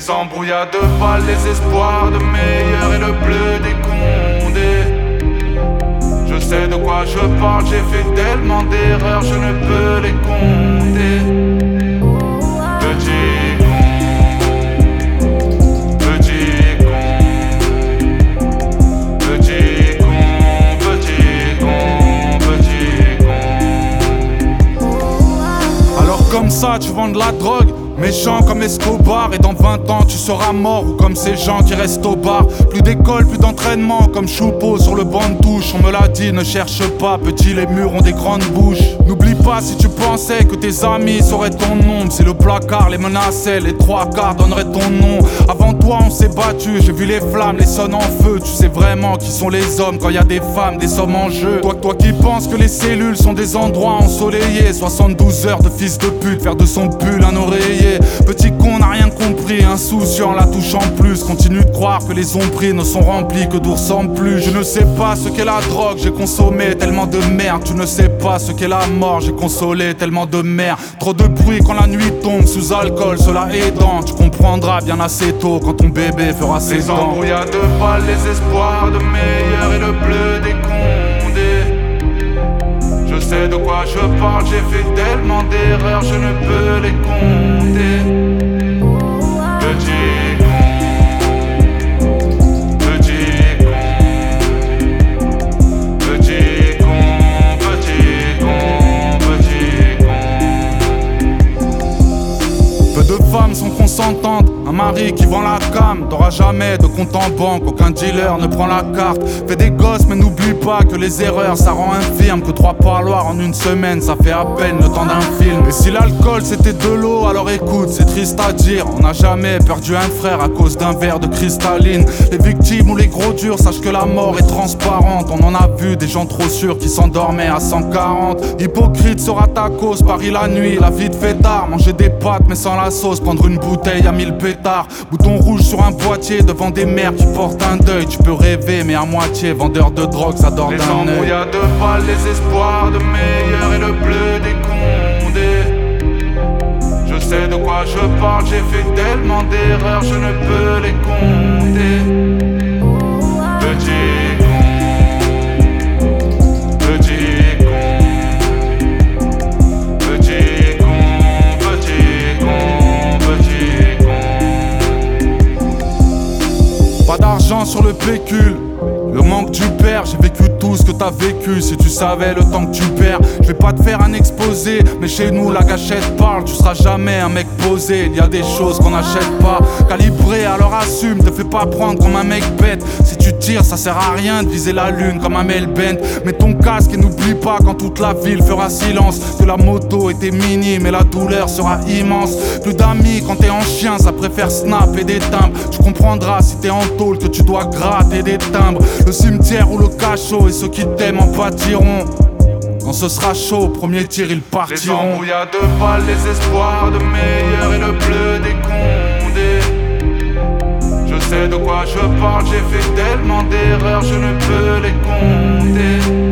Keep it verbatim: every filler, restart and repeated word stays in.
Les embrouillades de balles, les espoirs de meilleur et le bleu des condés. Je sais de quoi je parle, j'ai fait tellement d'erreurs, je ne peux les compter. Petit con, petit con, petit con, petit con, petit con. Alors comme ça tu vends de la drogue, méchant comme Escobar, et dans vingt ans tu seras mort. Ou comme ces gens qui restent au bar. Plus d'école, plus d'entraînement, comme Choupeau sur le banc de touche. On me l'a dit, ne cherche pas, petit, les murs ont des grandes bouches. N'oublie pas si tu pensais que tes amis sauraient ton nom. Si le placard les menaçait, les trois quarts donneraient ton nom. Avant toi on s'est battu, j'ai vu les flammes, les sons en feu. Tu sais vraiment qui sont les hommes quand y a des femmes, des sommes en jeu. Toi, toi qui penses que les cellules sont des endroits ensoleillés. Soixante-douze heures de fils de pute, faire de son pull un oreiller. Petit con n'a rien compris, insouciant, la touche en plus. Continue de croire que les ombris ne sont remplis que d'ours en plus. Je ne sais pas ce qu'est la drogue, j'ai consommé tellement de merde. Tu ne sais pas ce qu'est la mort, j'ai consolé tellement de merde. Trop de bruit quand la nuit tombe, sous alcool, cela aidant. Tu comprendras bien assez tôt quand ton bébé fera ses dents. Les embrouillades de balles, les espoirs de meilleur et le bleu des condés. Je sais de quoi je parle, j'ai fait tellement d'erreurs, je ne peux les compter. Petit con, petit con, petit con, petit con, petit con. Peu de femmes sont consentantes. Un mari qui vend la cam, t'auras jamais de compte en banque, aucun dealer ne prend la carte. Fais des gosses mais n'oublie pas que les erreurs ça rend infirme. Que trois parloirs en une semaine ça fait à peine le temps d'un film. Et si l'alcool c'était de l'eau, alors écoute, c'est triste à dire, on n'a jamais perdu un frère à cause d'un verre de cristalline. Les victimes ou les gros durs, sache que la mort est transparente. On en a vu des gens trop sûrs qui s'endormaient à cent quarante. Hypocrite sera ta cause, Paris la nuit, la vie de fêtard. Manger des pâtes mais sans la sauce, prendre une bouteille à mille pétards. Bouton rouge sur un boîtier devant des mères qui portent un deuil. Tu peux rêver mais à moitié, vendeur de drogue ça dort d'un œil. Les embrouillades de balles, les espoirs de meilleur et le bleu des condés. Je sais de quoi je parle, j'ai fait tellement d'erreurs, je ne peux les compter. Petit con, petit con, petit con, petit con, petit con. Pas d'argent sur le pécule, le manque tu perds, j'ai vécu tout ce que t'as vécu. Si tu savais le temps que tu perds, je vais pas te faire un exposé, mais chez nous la gâchette parle. Tu seras jamais un mec posé, il y a des choses qu'on n'achète pas. Calibré alors assume, te fais pas prendre comme un mec bête. Si tu tires ça sert à rien de viser la lune comme un Melbent. Mets ton casque et n'oublie pas quand toute la ville fera silence que la moto était minime et la douleur sera immense. Plus d'amis quand t'es en chien, ça préfère snap et des timbres. Tu comprendras si t'es en tôle que tu dois gratter des timbres. Le cimetière ou le cachot et ceux qui t'aiment en pâtiront. Quand ce sera chaud, premier tir ils partiront. Les embrouillades de balles, les espoirs de meilleur et le bleu des condés. Je sais de quoi je parle, j'ai fait tellement d'erreurs, je ne peux les compter.